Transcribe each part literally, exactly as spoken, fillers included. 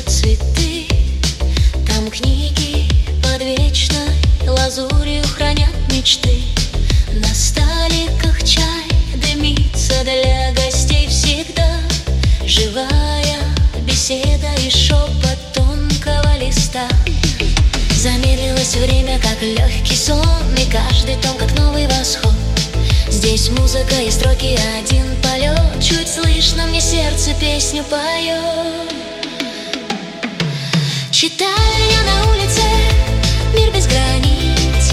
цветы, там книги под вечной лазурью хранят мечты. На столиках чай дымится, для гостей всегда живая беседа и шепот тонкого листа. Замедлилось время, как легкий сон, и каждый том, как новый восход. Здесь музыка и строки, один полет. Чуть слышно, мне сердце песню поет. Читальня на улице, мир без границ.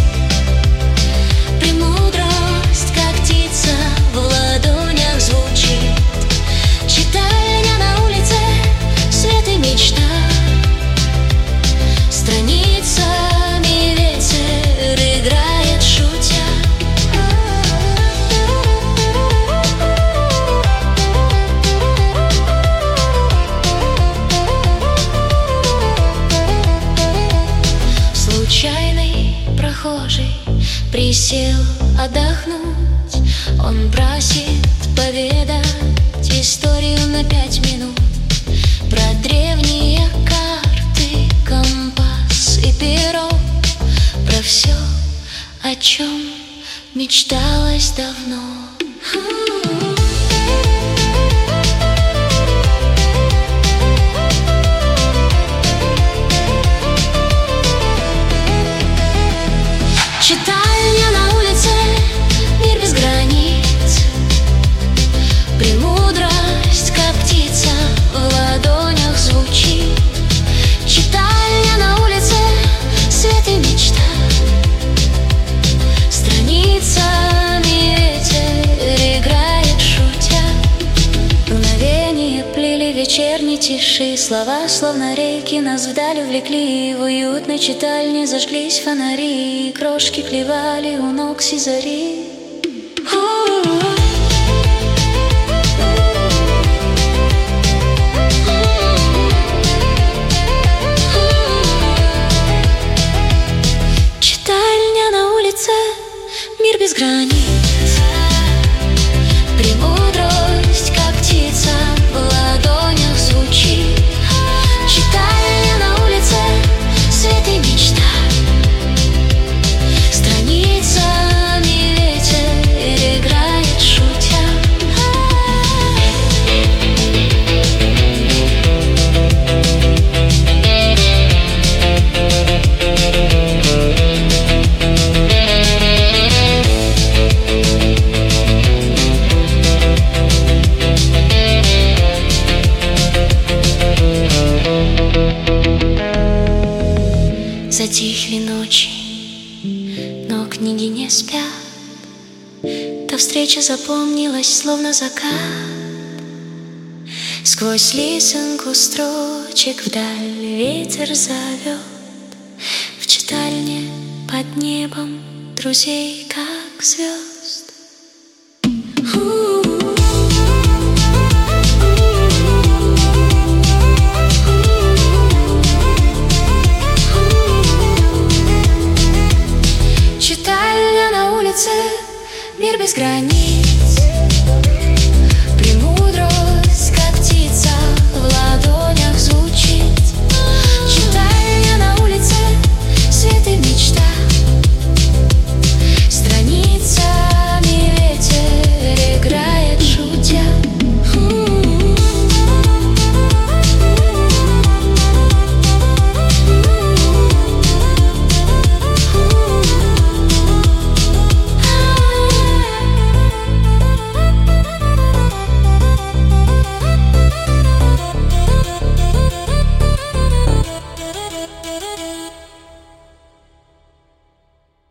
Премудрость, как птица, в ладонях звучит. Читальня на улице, свет и мечта. Страницами ветер играет, шутя. Случайный прохожий присел отдохнуть. Он просит поведать историю на пять минут. Про древние карты, компас и перо, про все, о чем мечталось давно. Читальня на улице, мир без границ. Премудрость, как птица, в ладонях звучит. Читальня на улице, свет и мечта. Страницами ветер играет, шутя. Мгновение плели вечерней тиши. Слова, словно рейки, нас вдаль увлекли. В уютной читальне зажглись фонари. Крошки клевали у ног сизари. Читальня на улице, мир без границ. Премудрость, как птица, в ладонях звучит. Читальня на улице, свет и мечта. Страницами ветер играет, шутя. Затихли ночи, но книги не спят. Та встреча запомнилась, словно закат. Сквозь лисинку строчек вдаль ветер зовет. В читальне под небом друзей, как звезд.